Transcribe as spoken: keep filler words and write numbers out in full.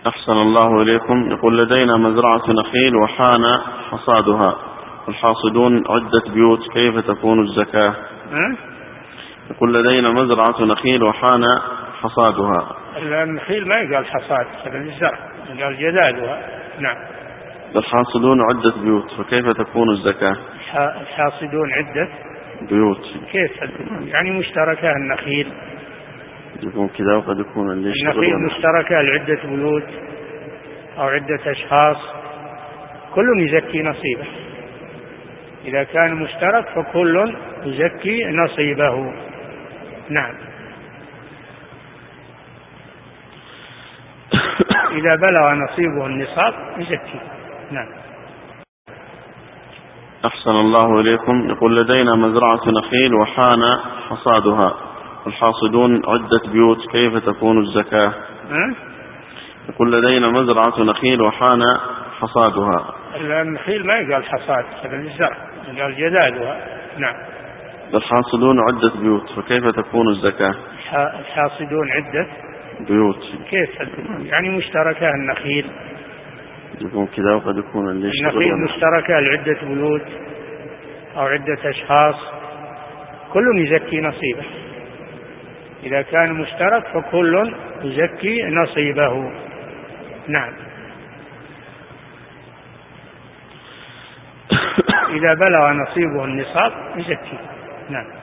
أحسن الله إليكم. يقول لدينا مزرعة نخيل وحان حصادها والحاصدون عدة بيوت، كيف تكون الزكاة؟ أه؟ يقول لدينا مزرعة نخيل وحان حصادها. النخيل ما يقال حصاد، الزرع قال جدادها. نعم. الحاصدون عدة بيوت، فكيف تكون الزكاة؟ الحاصدون عدة بيوت، كيف يعني مشتركة؟ النخيل يكون كذا وقد يكون النخيل مشتركة لعدة بيوت أو عدة أشخاص، كل يزكي نصيبه. إذا كان مشترك فكل يزكي نصيبه. نعم. إذا بلغ نصيبه النصاب يزكي. نعم. أحسن الله إليكم. يقول لدينا مزرعة نخيل وحان حصادها والحاصدون عدة بيوت، كيف تكون الزكاة؟ أه؟ يقول لدينا مزرعة نخيل وحان حصادها. النخيل ما يقال حصاد، الزرع قال جدادها. نعم. الحاصدون عدة بيوت، فكيف تكون الزكاة؟ الحاصدون عدة بيوت، كيف يعني مشتركة. النخيل يكون كذا وقد يكون النخيل مشتركة لعدة بيوت أو عدة أشخاص، كل يزكي نصيبه. إذا كان مشترك فكل يزكي نصيبه. نعم. إذا بلغ نصيبه النصاب يزكي. نعم.